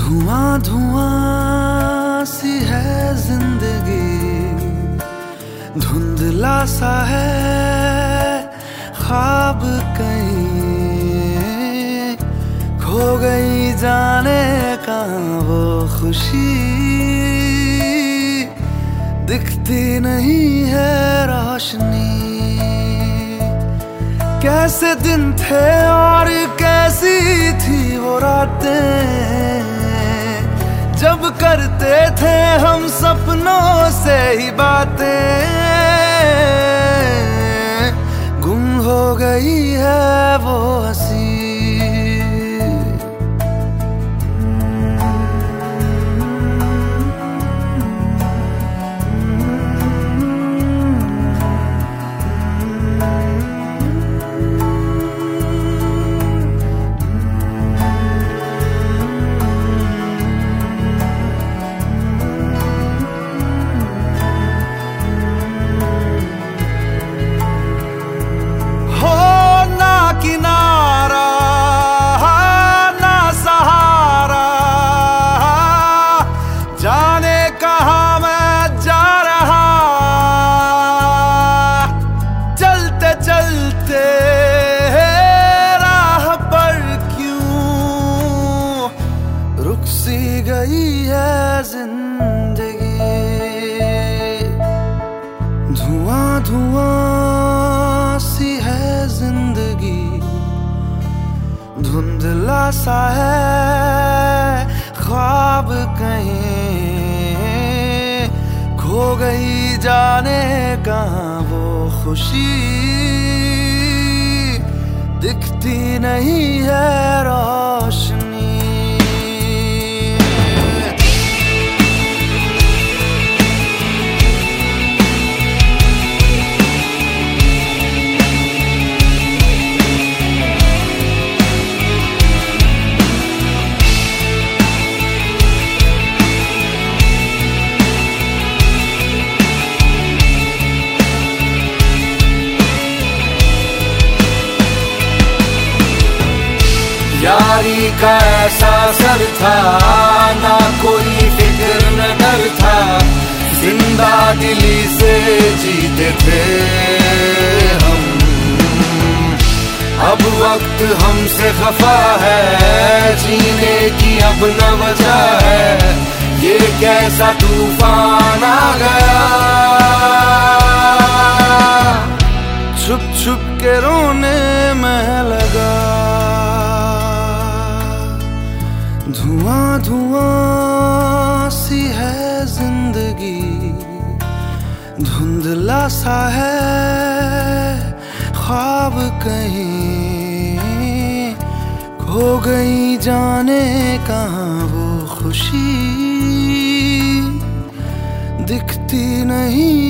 धुआं धुआं सी है जिंदगी, धुंधला सा है ख्वाब कहीं, खो गई जाने कहाँ वो खुशी, दिखती नहीं है रोशनी। कैसे दिन थे और कैसी थी वो रातें, जब करते थे हम सपनों से ही बातें। गुम हो गई है वो हंसी, किनारा ना सहारा, जाने कहाँ मैं जा रहा। चलते चलते राह पर क्यों रुक सी गई है जिंदगी। धुआं धुआं सी है जिंदगी, धुंधला सा है ख्वाब कहीं, खो गई जाने कहाँ वो खुशी, दिखती नहीं है रोशनी। यारी का ऐसा सर था, ना कोई फिक्र न डर था, जिंदा दिली से जीते थे हम। अब वक्त हमसे खफा है, जीने की अब न वजह है, ये कैसा तूफान आ गया। छुप छुप के रोने में लगा, धुआं धुआं सी है जिंदगी, धुंधला सा है ख्वाब कहीं, खो गई जाने कहाँ वो खुशी, दिखती नहीं